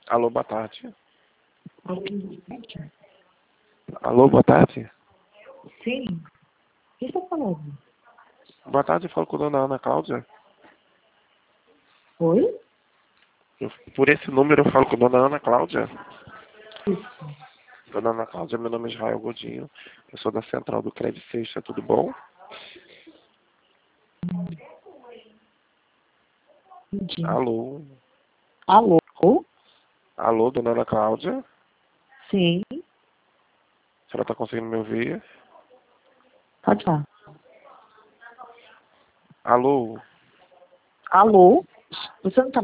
Alô, boa tarde. Alô? Alô, boa tarde. Sim. O que está falando? Boa tarde, eu falo com a dona Ana Cláudia. Oi? Por esse número eu falo com a dona Ana Cláudia. Isso. Dona Ana Cláudia, meu nome é Israel Godinho. Eu sou da Central do Credit Sexta, tudo bom? Entendi. Alô? Alô? Alô, dona Ana Cláudia? Sim. A senhora está conseguindo me ouvir? Pode falar. Alô? Alô? Você não está